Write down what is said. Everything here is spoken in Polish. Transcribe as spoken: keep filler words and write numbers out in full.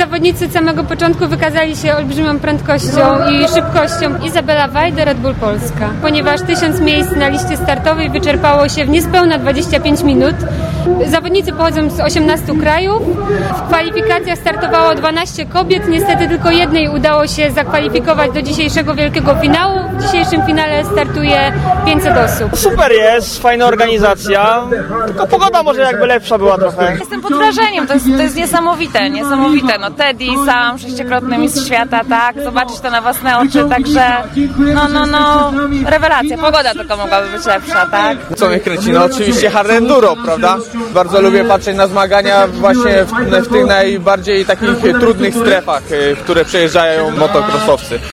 zawodnicy od samego początku wykazali się olbrzymią prędkością i szybkością. Izabela Wajda, Red Bull Polska. Ponieważ tysiąc miejsc na liście startowej wyczerpało się w niespełna dwadzieścia pięć minut. Zawodnicy pochodzą z osiemnastu krajów. W kwalifikacjach startowało dwanaście kobiet. Niestety tylko jednej udało się zakwalifikować do dzisiejszego wielkiego finału. W dzisiejszym finale startuje pięćset osób. Super jest, fajna organizacja, tylko pogoda może jakby lepsza była trochę. Jestem pod wrażeniem, to jest, to jest niesamowite, niesamowite. No Teddy sam, sześciokrotny mistrz świata, tak, zobaczyć to na własne oczy, także no, no, no, rewelacja. Pogoda tylko mogłaby być lepsza, tak? Co mnie kręci? No oczywiście hard enduro, prawda? Bardzo lubię patrzeć na zmagania właśnie w, w tych najbardziej takich trudnych strefach, w które przejeżdżają motocrossowcy.